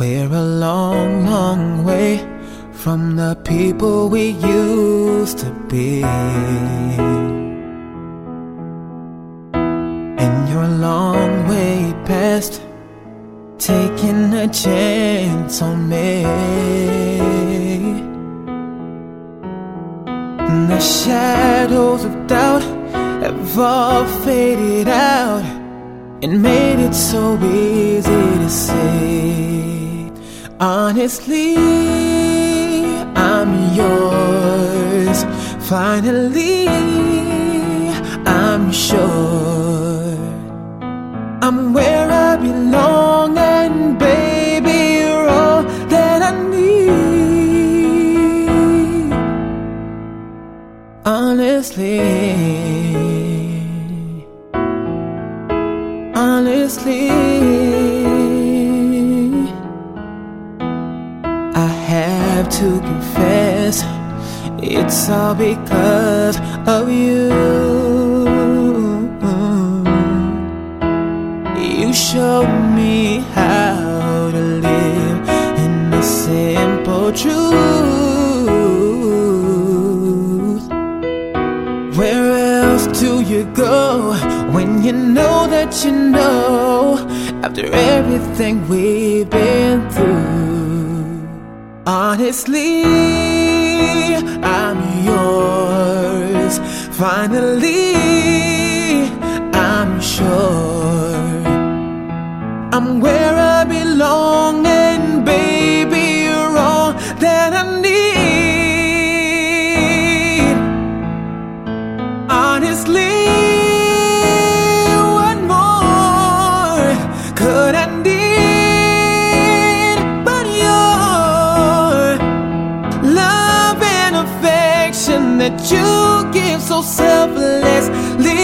We're a long, long way from the people we used to be. And you're a long way past taking a chance on me. And the shadows of doubt have all faded out and made it so easy to say, honestly, I'm yours. Finally, I'm sure I'm where I belong, and baby, you're all that I need. Honestly, I have to confess, it's all because of you. You showed me how to live in the simple truth. Where else do you go when you know that you know, after everything we've been through? Honestly, I'm yours. Finally, I'm sure I'm where I belong, and baby, you're all that I need. Honestly, what more could I need but your love and affection that you give so selflessly?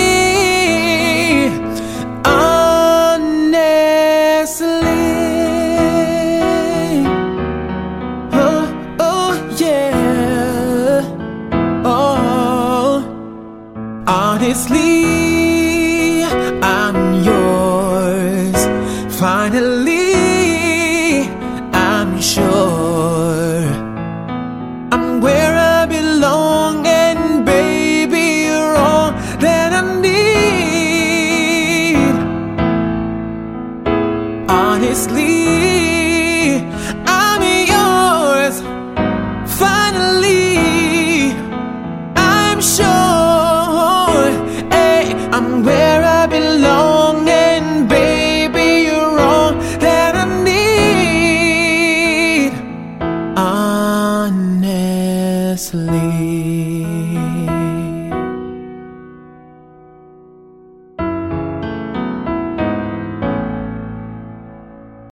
Honestly, I'm yours. Finally, I'm sure I'm where I belong, and baby, you're all that I need. Honestly, I'm yours. Finally, I'm sure I'm where I belong, and baby, you're all that I need. Honestly.